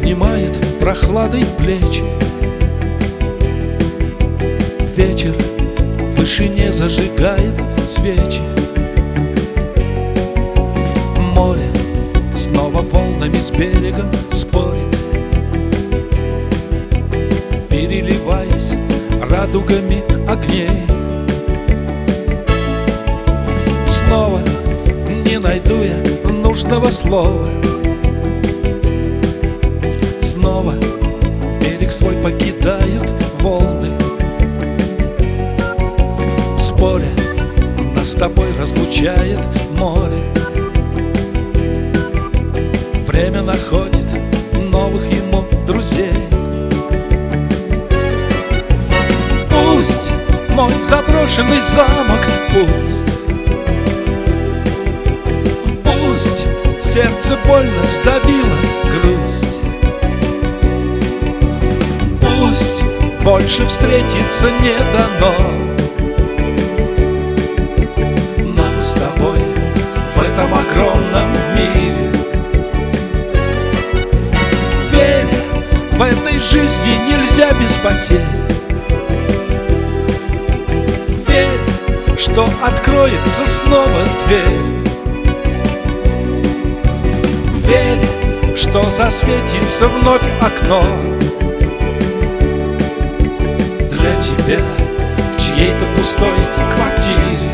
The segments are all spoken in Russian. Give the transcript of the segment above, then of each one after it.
обнимает прохладой плечи. Вечер в вышине зажигает свечи. Море снова волнами с берегом спорит, переливаясь радугами огней. Снова не найду я нужного слова. Снова берег свой покидают волны. Споря, нас с тобой разлучает море. Время находит новых ему друзей. Пусть мой заброшенный замок пуст, пусть сердце больно сдавило грусть, пусть больше встретиться не дано нам с тобой в этом огромном мире. Верь, в этой жизни нельзя без потерь. Верь, что откроется снова дверь. Верь, что засветится вновь окно для тебя в чьей-то пустой квартире.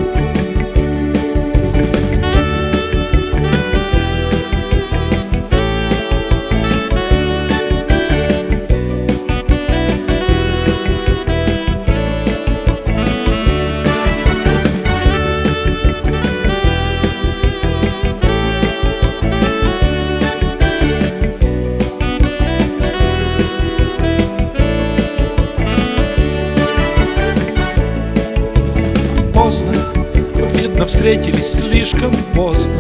Поздно, видно, встретились слишком поздно.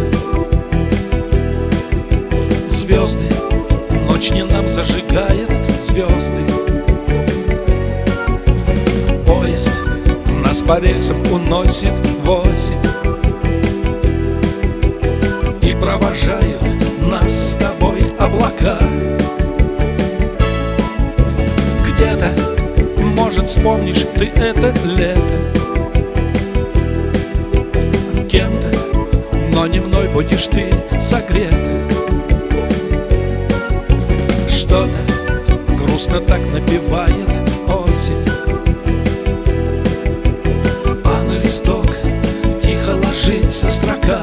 Звезды, ночь не нам зажигает звезды. Поезд нас по рельсам уносит в осень, и провожают нас с тобой облака. Где-то, может, вспомнишь ты это лето. Кем-то, но не мной будешь ты согрета. Что-то грустно так напевает осень, а на листок тихо ложится строка.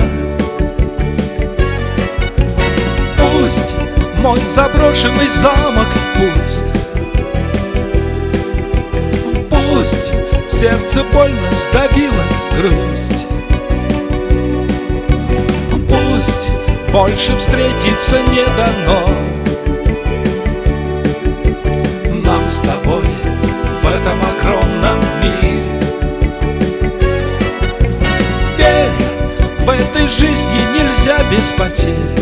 Пусть мой заброшенный замок пуст, пусть сердце больно сдавило грусть, пусть больше встретиться не дано нам с тобой в этом огромном мире. Верь, в этой жизни нельзя без потерь.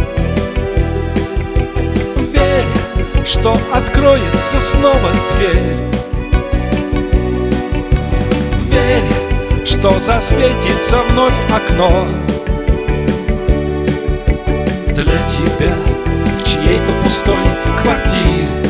Верь, что откроется снова дверь. Верь, что засветится вновь окно для тебя в чьей-то пустой квартире.